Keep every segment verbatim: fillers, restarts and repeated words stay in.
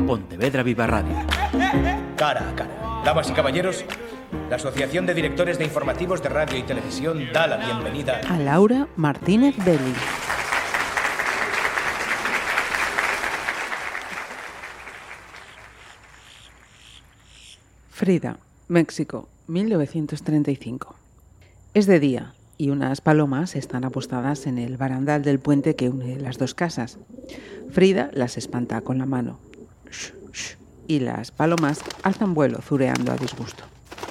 Pontevedra Viva Radio. Cara a cara. Damas y caballeros, la Asociación de Directores de Informativos de Radio y Televisión da la bienvenida a Laura Martínez Belli. Frida, México, mil novecientos treinta y cinco. Es de día y unas palomas están apostadas en el barandal del puente que une las dos casas. Frida las espanta con la mano. Shh, shh, y las palomas alzan vuelo zureando a disgusto.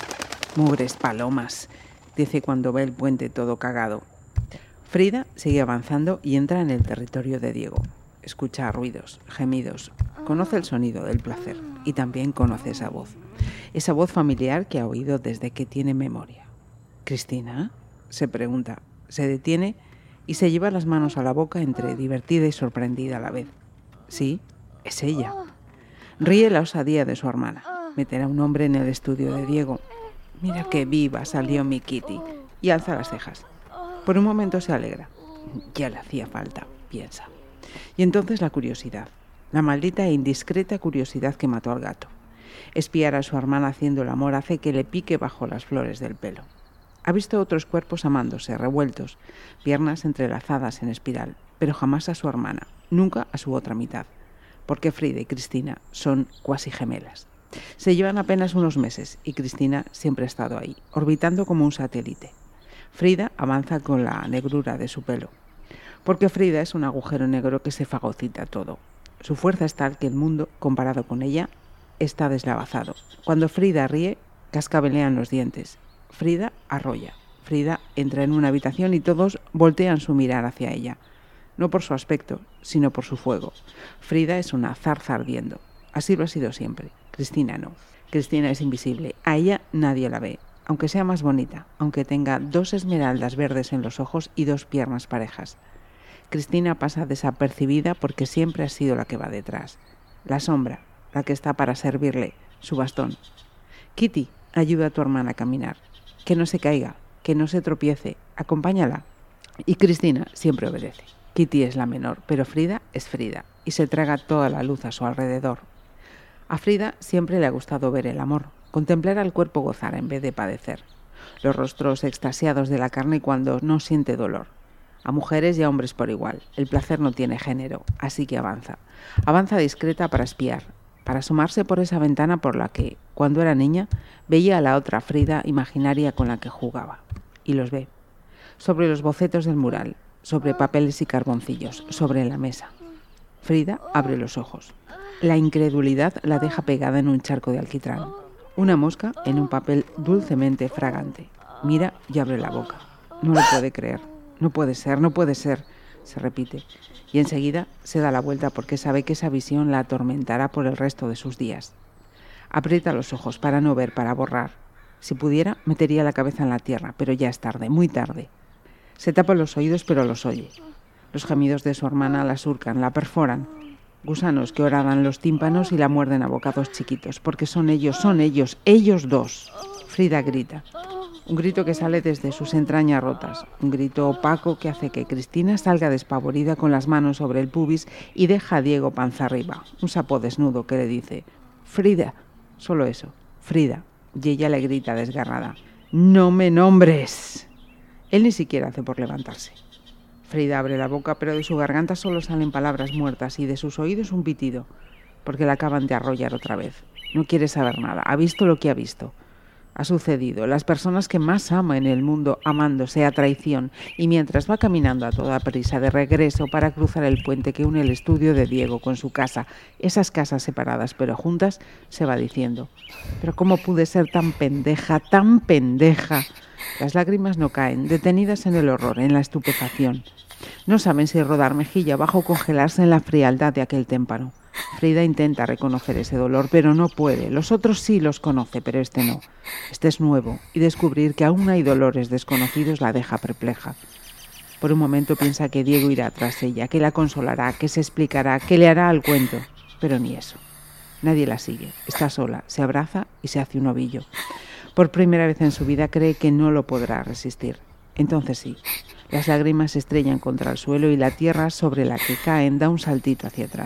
Mugres palomas, dice cuando ve el puente todo cagado. Frida sigue avanzando y entra en el territorio de Diego. Escucha ruidos, gemidos, conoce el sonido del placer y también conoce esa voz. Esa voz familiar que ha oído desde que tiene memoria. ¿Cristina? Se pregunta, se detiene y se lleva las manos a la boca entre divertida y sorprendida a la vez. Sí, es ella. Ríe la osadía de su hermana. Meterá un hombre en el estudio de Diego. Mira qué viva salió mi Kitty. Y alza las cejas. Por un momento se alegra. Ya le hacía falta, piensa. Y entonces la curiosidad. La maldita e indiscreta curiosidad que mató al gato. Espiar a su hermana haciendo el amor hace que le pique bajo las flores del pelo. Ha visto otros cuerpos amándose, revueltos, piernas entrelazadas en espiral, pero jamás a su hermana, nunca a su otra mitad, porque Frida y Cristina son cuasi gemelas. Se llevan apenas unos meses y Cristina siempre ha estado ahí, orbitando como un satélite. Frida avanza con la negrura de su pelo, porque Frida es un agujero negro que se fagocita todo. Su fuerza es tal que el mundo, comparado con ella, está deslavazado. Cuando Frida ríe, cascabelean los dientes. Frida arrolla. Frida entra en una habitación y todos voltean su mirar hacia ella. No por su aspecto, sino por su fuego. Frida es una zarza ardiendo. Así lo ha sido siempre. Cristina no. Cristina es invisible. A ella nadie la ve. Aunque sea más bonita, aunque tenga dos esmeraldas verdes en los ojos y dos piernas parejas. Cristina pasa desapercibida porque siempre ha sido la que va detrás. La sombra, la que está para servirle, su bastón. Kitty, ayuda a tu hermana a caminar. Que no se caiga, que no se tropiece, acompáñala. Y Cristina siempre obedece. Kitty es la menor, pero Frida es Frida y se traga toda la luz a su alrededor. A Frida siempre le ha gustado ver el amor, contemplar al cuerpo gozar en vez de padecer. Los rostros extasiados de la carne cuando no siente dolor. A mujeres y a hombres por igual. El placer no tiene género, así que avanza. Avanza discreta para espiar, para asomarse por esa ventana por la que, cuando era niña, veía a la otra Frida imaginaria con la que jugaba. Y los ve. Sobre los bocetos del mural, sobre papeles y carboncillos, sobre la mesa. Frida abre los ojos. La incredulidad la deja pegada en un charco de alquitrán. Una mosca en un papel dulcemente fragante. Mira y abre la boca. No lo puede creer. No puede ser, no puede ser, se repite. Y enseguida se da la vuelta porque sabe que esa visión la atormentará por el resto de sus días. Aprieta los ojos para no ver, para borrar. Si pudiera, metería la cabeza en la tierra, pero ya es tarde, muy tarde. Se tapa los oídos, pero los oye. Los gemidos de su hermana la surcan, la perforan. Gusanos que horadan los tímpanos y la muerden a bocados chiquitos, porque son ellos, son ellos, ellos dos. Frida grita. Un grito que sale desde sus entrañas rotas, un grito opaco que hace que Cristina salga despavorida con las manos sobre el pubis y deja a Diego panza arriba, un sapo desnudo que le dice «Frida», solo eso, «Frida», y ella le grita desgarrada «¡No me nombres!». Él ni siquiera hace por levantarse. Frida abre la boca, pero de su garganta solo salen palabras muertas y de sus oídos un pitido, porque la acaban de arrollar otra vez. No quiere saber nada, ha visto lo que ha visto. Ha sucedido. Las personas que más ama en el mundo amándose a traición y mientras va caminando a toda prisa de regreso para cruzar el puente que une el estudio de Diego con su casa, esas casas separadas pero juntas, se va diciendo «¿Pero cómo pude ser tan pendeja, tan pendeja?» Las lágrimas no caen, detenidas en el horror, en la estupefacción. No saben si rodar mejilla abajo o congelarse en la frialdad de aquel témpano. Frida intenta reconocer ese dolor, pero no puede. Los otros sí los conoce, pero este no. Este es nuevo, y descubrir que aún hay dolores desconocidos la deja perpleja. Por un momento piensa que Diego irá tras ella, que la consolará, que se explicará, que le hará el cuento. Pero ni eso. Nadie la sigue. Está sola, se abraza y se hace un ovillo. Por primera vez en su vida cree que no lo podrá resistir. Entonces sí. Las lágrimas se estrellan contra el suelo y la tierra sobre la que caen da un saltito hacia atrás.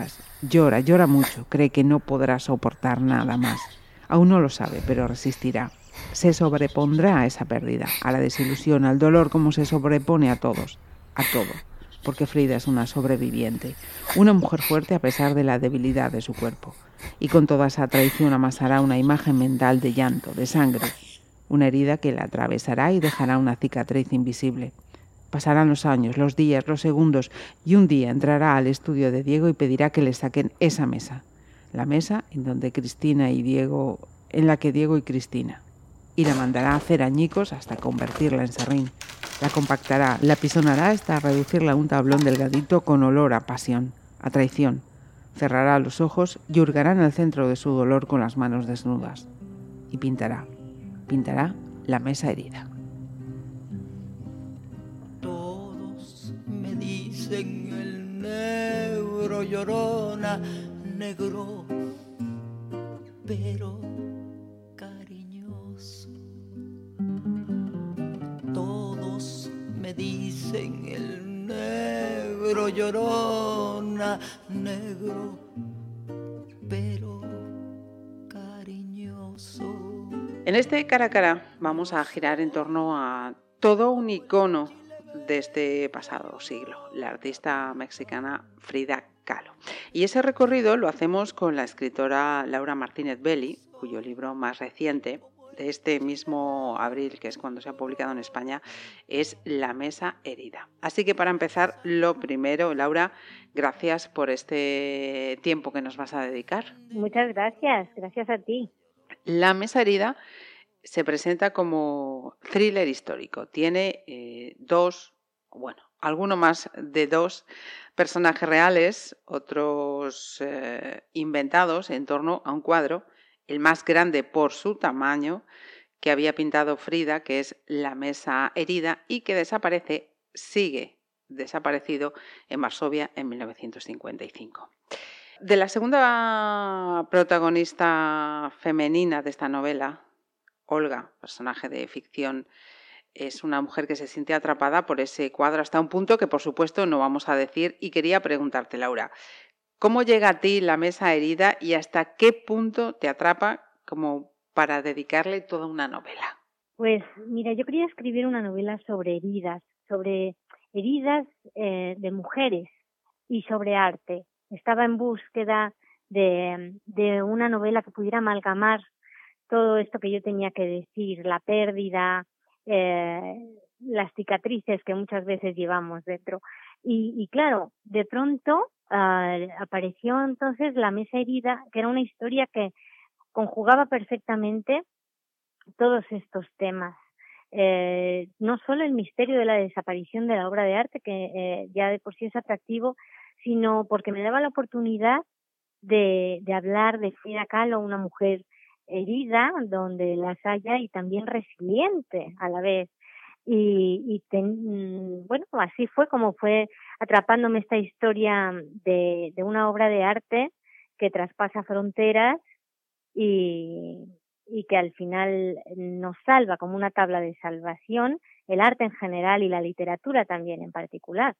Llora, llora mucho, cree que no podrá soportar nada más. Aún no lo sabe, pero resistirá. Se sobrepondrá a esa pérdida, a la desilusión, al dolor, como se sobrepone a todos, a todo. Porque Frida es una sobreviviente, una mujer fuerte a pesar de la debilidad de su cuerpo. Y con toda esa traición amasará una imagen mental de llanto, de sangre, una herida que la atravesará y dejará una cicatriz invisible. Pasarán los años, los días, los segundos, y un día entrará al estudio de Diego y pedirá que le saquen esa mesa. La mesa en donde Cristina y Diego, en la que Diego y Cristina. Y la mandará a hacer añicos hasta convertirla en serrín. La compactará, la pisonará hasta reducirla a un tablón delgadito con olor a pasión, a traición. Cerrará los ojos y hurgará en el centro de su dolor con las manos desnudas. Y pintará, pintará la mesa herida. Dicen el negro llorona, negro, pero cariñoso. Todos me dicen el negro llorona, negro, pero cariñoso. En este cara a cara vamos a girar en torno a todo un icono de este pasado siglo, la artista mexicana Frida Kahlo. Y ese recorrido lo hacemos con la escritora Laura Martínez Belli, cuyo libro más reciente, de este mismo abril, que es cuando se ha publicado en España, es La mesa herida. Así que para empezar, lo primero, Laura, gracias por este tiempo que nos vas a dedicar. Muchas gracias, gracias a ti. La mesa herida se presenta como thriller histórico. Tiene eh, dos, bueno, alguno más de dos personajes reales, otros eh, inventados en torno a un cuadro, el más grande por su tamaño, que había pintado Frida, que es La mesa herida, y que desaparece, sigue desaparecido en Varsovia en mil novecientos cincuenta y cinco. De la segunda protagonista femenina de esta novela, Olga, personaje de ficción, es una mujer que se siente atrapada por ese cuadro hasta un punto que, por supuesto, no vamos a decir. Y quería preguntarte, Laura, ¿cómo llega a ti La mesa herida y hasta qué punto te atrapa como para dedicarle toda una novela? Pues mira, yo quería escribir una novela sobre heridas, sobre heridas eh, de mujeres y sobre arte. Estaba en búsqueda de, de una novela que pudiera amalgamar todo esto que yo tenía que decir, la pérdida, eh, las cicatrices que muchas veces llevamos dentro. Y, y claro, de pronto uh, apareció entonces La mesa herida, que era una historia que conjugaba perfectamente todos estos temas. Eh, no solo el misterio de la desaparición de la obra de arte, que eh, ya de por sí es atractivo, sino porque me daba la oportunidad de, de hablar de Frida Kahlo, una mujer herida, donde las haya, y también resiliente a la vez. Y, y ten, bueno, así fue como fue atrapándome esta historia de, de una obra de arte que traspasa fronteras y, y que al final nos salva como una tabla de salvación, el arte en general y la literatura también en particular.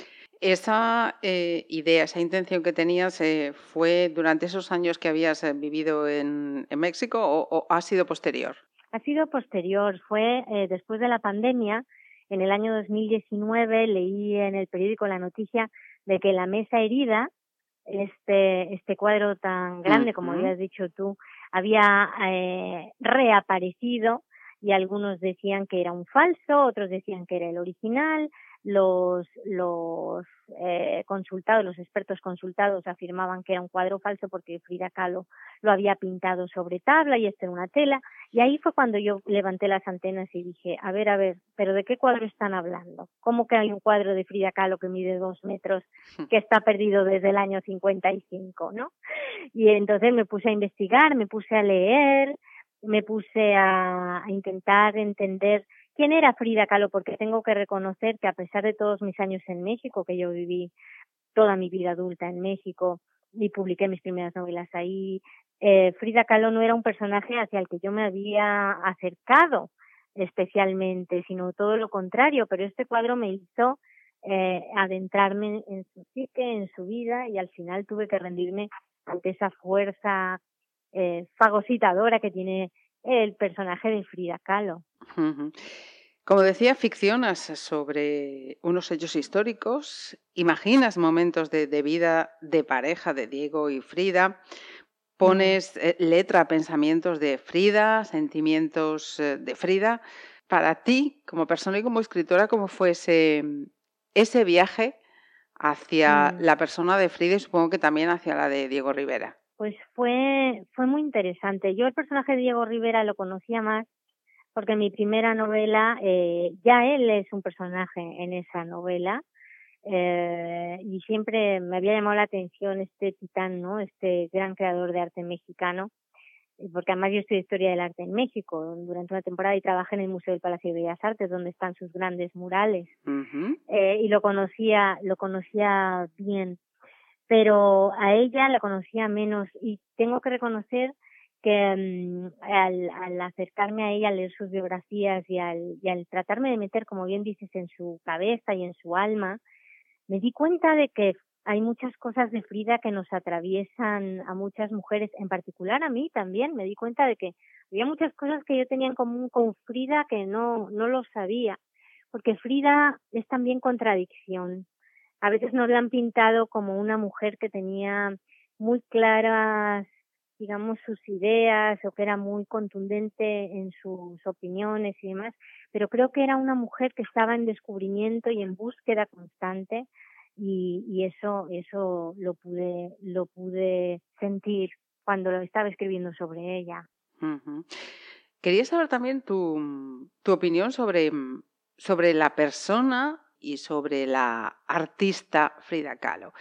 Esa eh, idea, esa intención que tenías, eh, ¿fue durante esos años que habías eh, vivido en, en México o, o ha sido posterior? Ha sido posterior, fue eh, después de la pandemia. En el año dos mil diecinueve leí en el periódico la noticia de que La mesa herida, este este cuadro tan grande, uh-huh, como habías dicho tú, había eh, reaparecido, y algunos decían que era un falso, otros decían que era el original. Los los eh, consultados, los expertos consultados afirmaban que era un cuadro falso porque Frida Kahlo lo había pintado sobre tabla y este era una tela. Y ahí fue cuando yo levanté las antenas y dije, a ver, a ver, ¿pero de qué cuadro están hablando? ¿Cómo que hay un cuadro de Frida Kahlo que mide dos metros, que está perdido desde el año cincuenta y cinco, ¿no? Y entonces me puse a investigar, me puse a leer, me puse a, a intentar entender quién era Frida Kahlo, porque tengo que reconocer que a pesar de todos mis años en México, que yo viví toda mi vida adulta en México y publiqué mis primeras novelas ahí, eh, Frida Kahlo no era un personaje hacia el que yo me había acercado especialmente, sino todo lo contrario, pero este cuadro me hizo eh, adentrarme en su psique, en su vida, y al final tuve que rendirme ante esa fuerza eh, fagocitadora que tiene el personaje de Frida Kahlo. Uh-huh. Como decía, ficcionas sobre unos hechos históricos, imaginas momentos de, de vida de pareja de Diego y Frida, pones eh, letra a pensamientos de Frida, sentimientos eh, de Frida. Para ti, como persona y como escritora, ¿cómo fue ese, ese viaje hacia Mm. la persona de Frida y supongo que también hacia la de Diego Rivera? Pues fue, fue muy interesante. Yo el personaje de Diego Rivera lo conocía más porque en mi primera novela eh, ya él es un personaje en esa novela eh, y siempre me había llamado la atención este titán, ¿no? Este gran creador de arte mexicano, porque además yo estudié Historia del Arte en México durante una temporada y trabajé en el Museo del Palacio de Bellas Artes donde están sus grandes murales. Uh-huh. eh, y lo conocía, lo conocía bien, pero a ella la conocía menos y tengo que reconocer que um, al, al acercarme a ella, a leer sus biografías y al, y al tratarme de meter, como bien dices, en su cabeza y en su alma, me di cuenta de que hay muchas cosas de Frida que nos atraviesan a muchas mujeres, en particular a mí también. Me di cuenta de que había muchas cosas que yo tenía en común con Frida que no, no lo sabía, porque Frida es también contradicción. A veces nos la han pintado como una mujer que tenía muy claras, digamos, sus ideas o que era muy contundente en sus opiniones y demás, pero creo que era una mujer que estaba en descubrimiento y en búsqueda constante y, y eso eso lo pude lo pude sentir cuando lo estaba escribiendo sobre ella. Uh-huh. Quería saber también tu, tu opinión sobre, sobre la persona y sobre la artista Frida Kahlo.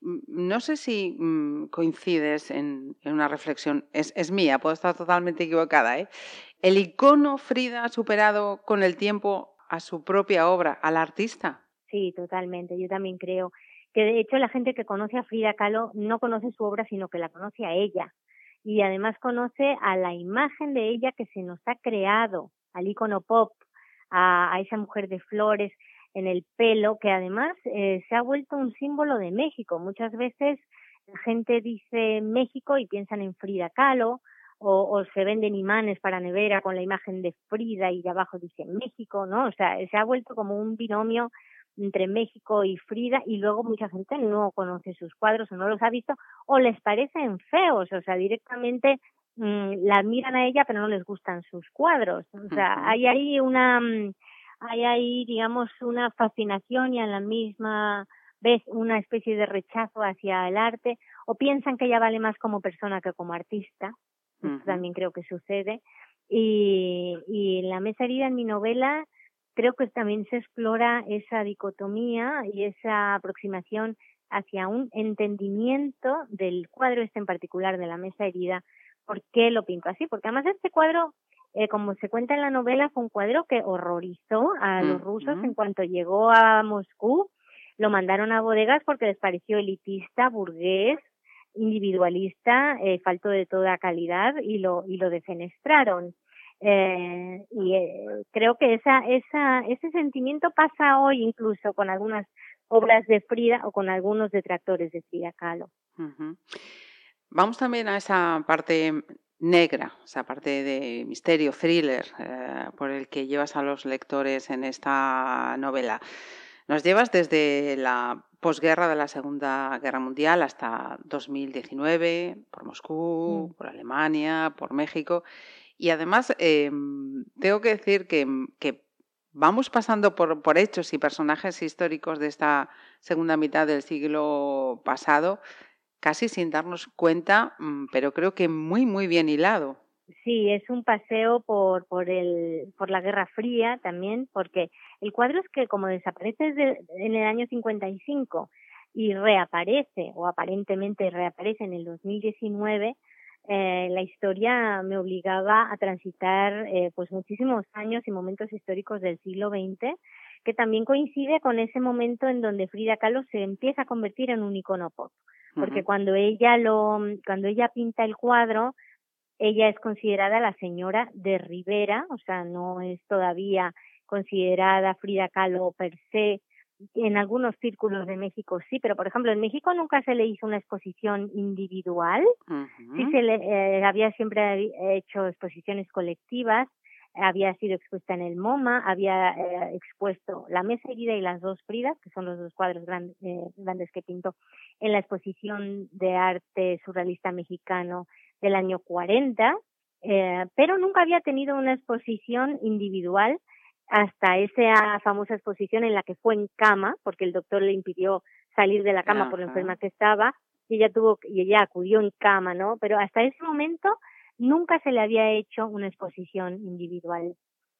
No sé si mmm, coincides en, en una reflexión, es, es mía, puedo estar totalmente equivocada, ¿eh? ¿El icono Frida ha superado con el tiempo a su propia obra, al artista? Sí, totalmente, yo también creo que de hecho la gente que conoce a Frida Kahlo no conoce su obra, sino que la conoce a ella. Y además conoce a la imagen de ella que se nos ha creado, al ícono pop, a, a esa mujer de flores en el pelo, que además eh, se ha vuelto un símbolo de México. Muchas veces la gente dice México y piensan en Frida Kahlo, o, o se venden imanes para nevera con la imagen de Frida y de abajo dice México, ¿no? O sea, se ha vuelto como un binomio entre México y Frida, y luego mucha gente no conoce sus cuadros o no los ha visto o les parecen feos, o sea, directamente mmm, la miran a ella pero no les gustan sus cuadros, o sea, uh-huh. hay ahí una hay ahí digamos una fascinación y a la misma vez una especie de rechazo hacia el arte, o piensan que ella vale más como persona que como artista. Uh-huh. Esto también creo que sucede, y, y en La Mesa Herida, en mi novela, creo que también se explora esa dicotomía y esa aproximación hacia un entendimiento del cuadro este en particular de La Mesa Herida. ¿Por qué lo pinto así? Porque además este cuadro, eh, como se cuenta en la novela, fue un cuadro que horrorizó a los uh-huh. rusos en cuanto llegó a Moscú. Lo mandaron a bodegas porque les pareció elitista, burgués, individualista, eh, falto de toda calidad y lo, y lo defenestraron. Eh, y eh, creo que esa, esa, ese sentimiento pasa hoy incluso con algunas obras de Frida o con algunos detractores de Frida Kahlo. Uh-huh. Vamos también a esa parte negra, esa parte de misterio, thriller, eh, por el que llevas a los lectores en esta novela. Nos llevas desde la posguerra de la Segunda Guerra Mundial hasta dos mil diecinueve, por Moscú, mm. por Alemania, por México. Y además, eh, tengo que decir que, que vamos pasando por, por hechos y personajes históricos de esta segunda mitad del siglo pasado, casi sin darnos cuenta, pero creo que muy, muy bien hilado. Sí, es un paseo por por el por la Guerra Fría también, porque el cuadro es que como desaparece desde, en el año cincuenta y cinco y reaparece, o aparentemente reaparece en el dos mil diecinueve, eh, la historia me obligaba a transitar eh, pues muchísimos años y momentos históricos del siglo veinte, que también coincide con ese momento en donde Frida Kahlo se empieza a convertir en un icono pop, porque uh-huh. cuando ella lo cuando ella pinta el cuadro, ella es considerada la señora de Rivera, o sea, no es todavía considerada Frida Kahlo per se, en algunos círculos de México sí, pero por ejemplo en México nunca se le hizo una exposición individual, Ujú. sí se le eh, había siempre hecho exposiciones colectivas, había sido expuesta en el MoMA, había eh, expuesto La Mesa Herida y Las Dos Fridas, que son los dos cuadros grandes, eh, grandes que pintó en la exposición de arte surrealista mexicano del año cuarenta, eh, pero nunca había tenido una exposición individual hasta esa famosa exposición en la que fue en cama, porque el doctor le impidió salir de la cama por lo Ajá. enferma que estaba, y ella tuvo y ella acudió en cama, ¿no? Pero hasta ese momento nunca se le había hecho una exposición individual.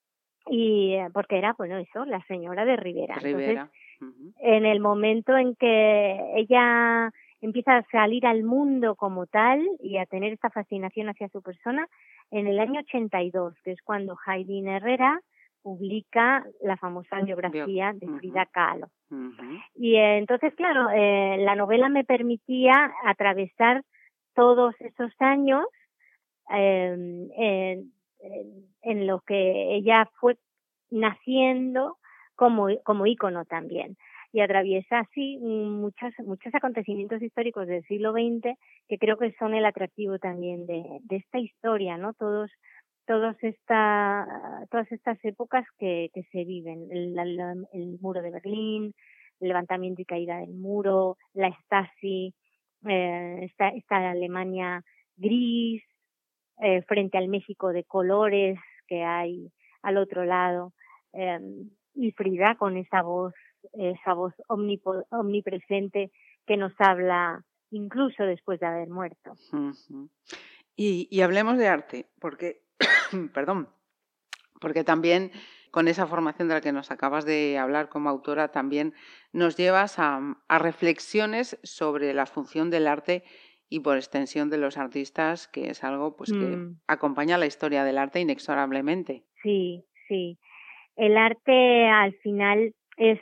Y eh, porque era, bueno, eso, la señora de Rivera. Entonces, Rivera. Ujú. en el momento en que ella empieza a salir al mundo como tal y a tener esta fascinación hacia su persona, en el año ochenta y dos, que es cuando Jaidín Herrera publica la famosa biografía de Ujú. Frida Kahlo. Ujú. Y eh, entonces, claro, eh, la novela me permitía atravesar todos esos años eh, en, en, en lo que ella fue naciendo como, como ícono también. Y atraviesa así muchos, muchos acontecimientos históricos del siglo veinte que creo que son el atractivo también de, de esta historia, ¿no? Todos todos esta, todas estas épocas que, que se viven, el, el, el muro de Berlín, el levantamiento y caída del muro, la Stasi, eh, esta, esta Alemania gris, eh, frente al México de colores que hay al otro lado, eh, y Frida con esa voz, esa voz omnipo, omnipresente que nos habla incluso después de haber muerto. Ujú. Y, y hablemos de arte, porque, perdón, porque también con esa formación de la que nos acabas de hablar como autora, también nos llevas a, a reflexiones sobre la función del arte y por extensión de los artistas, que es algo pues que Mm, acompaña la historia del arte inexorablemente. sí, sí. El arte al final es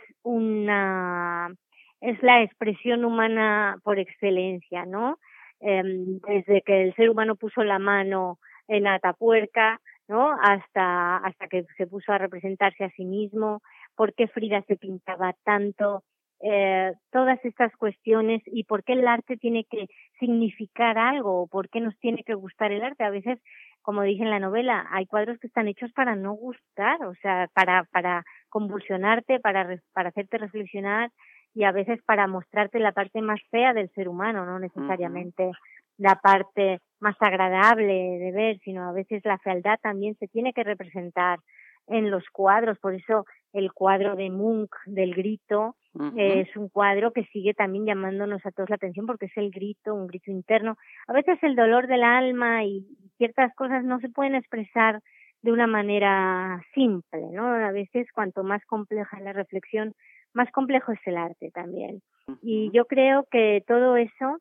una es la expresión humana por excelencia, ¿no? Eh, desde que el ser humano puso la mano en Atapuerca, ¿no? Hasta hasta que se puso a representarse a sí mismo, por qué Frida se pintaba tanto, eh, todas estas cuestiones y por qué el arte tiene que significar algo, por qué nos tiene que gustar el arte. A veces, como dije en la novela, hay cuadros que están hechos para no gustar, o sea, para para convulsionarte, para para hacerte reflexionar y a veces para mostrarte la parte más fea del ser humano, no necesariamente uh-huh. la parte más agradable de ver, sino a veces la fealdad también se tiene que representar en los cuadros. Por eso el cuadro de Munch del grito uh-huh. eh, es un cuadro que sigue también llamándonos a todos la atención porque es el grito, un grito interno. A veces el dolor del alma y ciertas cosas no se pueden expresar de una manera simple, ¿no? A veces cuanto más compleja la reflexión, más complejo es el arte también. Uh-huh. Y yo creo que todo eso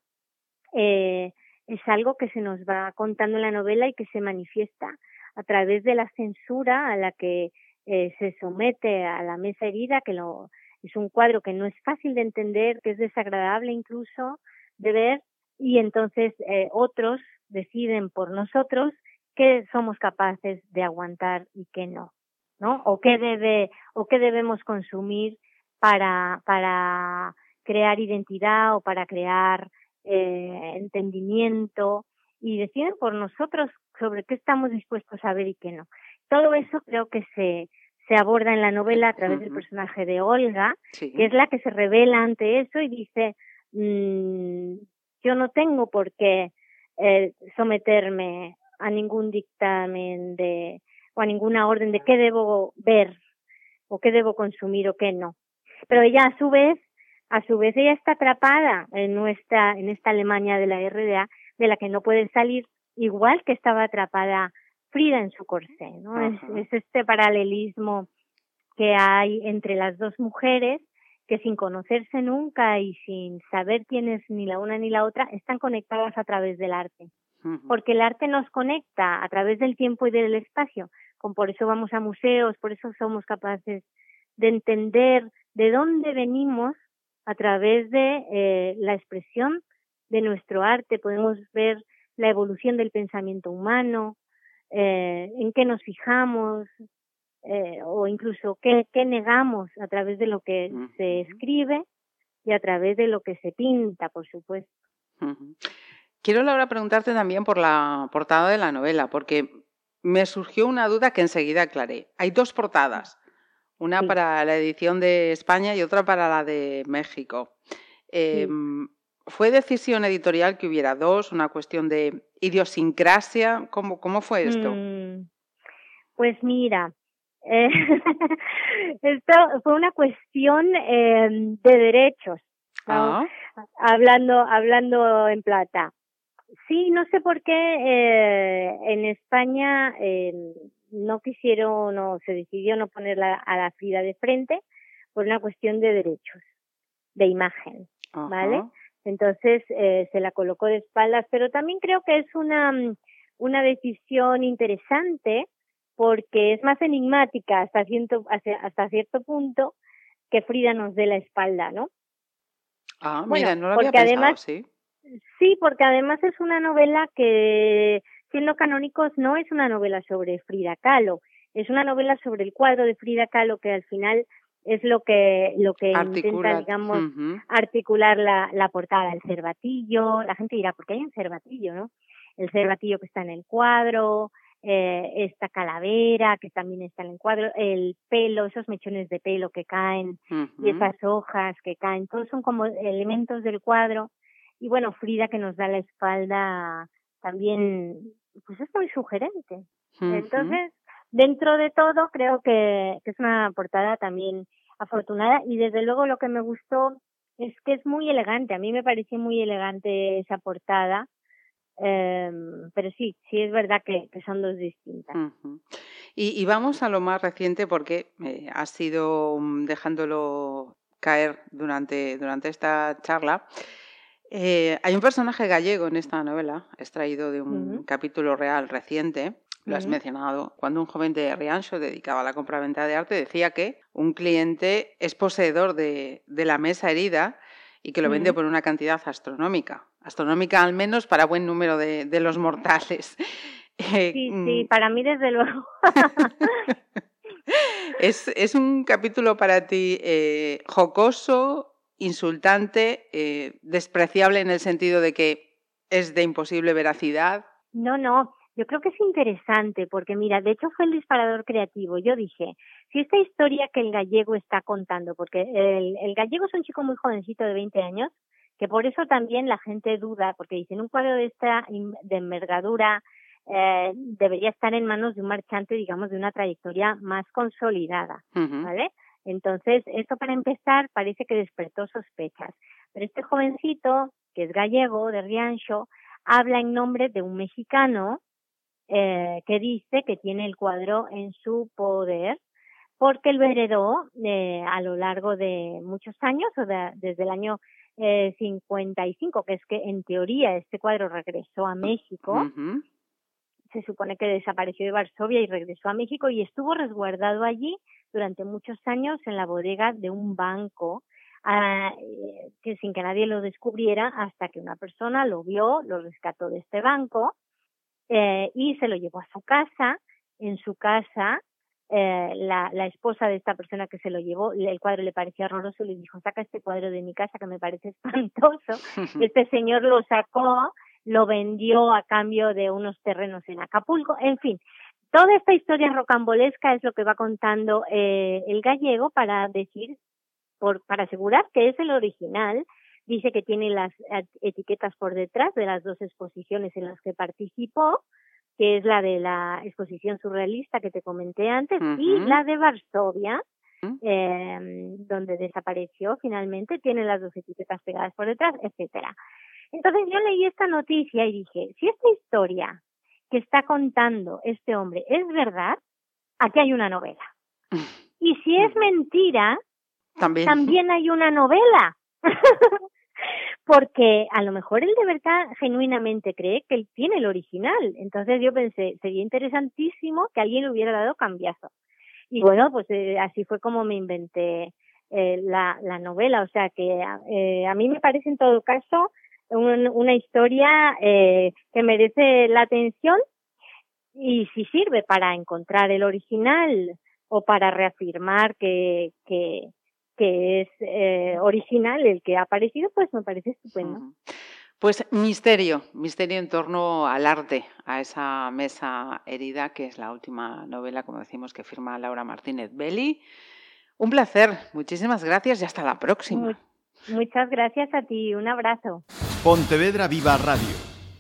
eh, es algo que se nos va contando en la novela y que se manifiesta a través de la censura a la que eh, se somete a La Mesa Herida, que lo, es un cuadro que no es fácil de entender, que es desagradable incluso de ver, y entonces eh, otros deciden por nosotros qué somos capaces de aguantar y qué no, ¿no? O qué debe, o qué debemos consumir para, para crear identidad o para crear eh, entendimiento, y deciden por nosotros sobre qué estamos dispuestos a ver y qué no. Todo eso creo que se, se aborda en la novela a través uh-huh. del personaje de Olga, sí. que es la que se revela ante eso y dice, mmm, yo no tengo por qué eh, someterme a ningún dictamen de o a ninguna orden de qué debo ver o qué debo consumir o qué no. Pero ella a su vez, a su vez ella está atrapada en nuestra, en esta Alemania de la R D A, de la que no puede salir, igual que estaba atrapada Frida en su corsé, ¿no? Es, es este paralelismo que hay entre las dos mujeres que sin conocerse nunca y sin saber quién es ni la una ni la otra, están conectadas a través del arte. Uh-huh. Porque el arte nos conecta a través del tiempo y del espacio. Con, por eso vamos a museos, por eso somos capaces de entender de dónde venimos a través de eh, la expresión de nuestro arte. Podemos ver la evolución del pensamiento humano, eh, en qué nos fijamos, eh, o incluso qué, qué negamos a través de lo que uh-huh. se escribe y a través de lo que se pinta, por supuesto. Uh-huh. Quiero, Laura, preguntarte también por la portada de la novela, porque me surgió una duda que enseguida aclaré. Hay dos portadas, una sí. para la edición de España y otra para la de México. Eh, sí. ¿Fue decisión editorial que hubiera dos, una cuestión de idiosincrasia? ¿Cómo, cómo fue esto? Mm, pues mira, eh, esto fue una cuestión eh, de derechos, ¿no? ah. hablando, hablando en plata. Sí, no sé por qué eh, en España eh, no quisieron, no se decidió no ponerla a la Frida de frente por una cuestión de derechos, de imagen, uh-huh. ¿vale? Entonces eh, se la colocó de espaldas, pero también creo que es una, una decisión interesante porque es más enigmática hasta cierto, hasta, hasta cierto punto que Frida nos dé la espalda, ¿no? Ah, bueno, mira, no lo había pensado, además, sí. Sí, porque además es una novela que, siendo canónicos, no es una novela sobre Frida Kahlo, es una novela sobre el cuadro de Frida Kahlo que al final es lo que lo que Articula. intenta, digamos, uh-huh. articular la, la portada, el cervatillo. La gente dirá, ¿por qué hay un cervatillo, no? El cervatillo que está en el cuadro, eh, esta calavera que también está en el cuadro, el pelo, esos mechones de pelo que caen uh-huh. y esas hojas que caen, todos son como elementos del cuadro. Y bueno, Frida que nos da la espalda también, pues es muy sugerente. Uh-huh. Entonces, dentro de todo, creo que, que es una portada también afortunada y desde luego lo que me gustó es que es muy elegante. A mí me pareció muy elegante esa portada, eh, pero sí, sí es verdad que, que son dos distintas. Uh-huh. Y, y vamos a lo más reciente porque eh, has ido dejándolo caer durante, durante esta charla. Eh, hay un personaje gallego en esta novela, extraído de un uh-huh. capítulo real reciente, lo has uh-huh. mencionado, cuando un joven de Rianxo dedicado a la compra-venta de arte decía que un cliente es poseedor de, de la mesa herida y que lo uh-huh. vende por una cantidad astronómica, astronómica al menos para buen número de, de los mortales. Eh, sí, sí, para mí desde luego. es, es un capítulo para ti eh, jocoso, insultante, eh, despreciable en el sentido de que es de imposible veracidad. No, no, yo creo que es interesante porque mira, de hecho fue el disparador creativo. Yo dije, si esta historia que el gallego está contando, porque el, el gallego es un chico muy jovencito de veinte años, que por eso también la gente duda, porque dicen un cuadro de esta de envergadura eh, debería estar en manos de un marchante, digamos, de una trayectoria más consolidada, uh-huh. ¿vale? Entonces, esto para empezar parece que despertó sospechas. Pero este jovencito, que es gallego, de Rianxo, habla en nombre de un mexicano eh, que dice que tiene el cuadro en su poder porque lo heredó eh, a lo largo de muchos años, o de, desde el año eh, cincuenta y cinco, que es que en teoría este cuadro regresó a México. Uh-huh. Se supone que desapareció de Varsovia y regresó a México y estuvo resguardado allí durante muchos años en la bodega de un banco, uh, que sin que nadie lo descubriera, hasta que una persona lo vio, lo rescató de este banco eh, y se lo llevó a su casa. En su casa, eh, la, la esposa de esta persona que se lo llevó, el cuadro le parecía horroroso y le dijo, saca este cuadro de mi casa que me parece espantoso. Este señor lo sacó, lo vendió a cambio de unos terrenos en Acapulco, en fin. Toda esta historia rocambolesca es lo que va contando eh, el gallego para decir, por, para asegurar que es el original. Dice que tiene las etiquetas por detrás de las dos exposiciones en las que participó, que es la de la exposición surrealista que te comenté antes, uh-huh. y la de Varsovia, uh-huh. eh, donde desapareció finalmente, tiene las dos etiquetas pegadas por detrás, etcétera. Entonces yo leí esta noticia y dije, si esta historia que está contando este hombre es verdad, aquí hay una novela. Y si es mentira, también, también hay una novela. Porque a lo mejor él de verdad genuinamente cree que él tiene el original. Entonces yo pensé, sería interesantísimo que alguien le hubiera dado cambiazo. Y bueno, pues eh, así fue como me inventé eh, la, la novela. O sea que eh, a mí me parece en todo caso un, una historia eh, que merece la atención, y si sirve para encontrar el original o para reafirmar que, que, que es eh, original el que ha aparecido, pues me parece estupendo. Uh-huh. Pues misterio, misterio en torno al arte, a esa mesa herida, que es la última novela, como decimos, que firma Laura Martínez Belli. Un placer, muchísimas gracias y hasta la próxima. Muy, muchas gracias a ti, un abrazo. Pontevedra Viva Radio.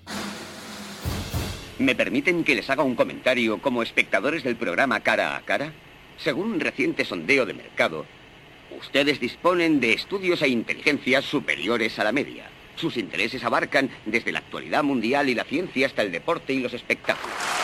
¿Me permiten que les haga un comentario como espectadores del programa Cara a Cara? Según un reciente sondeo de mercado, ustedes disponen de estudios e inteligencias superiores a la media. Sus intereses abarcan desde la actualidad mundial y la ciencia hasta el deporte y los espectáculos.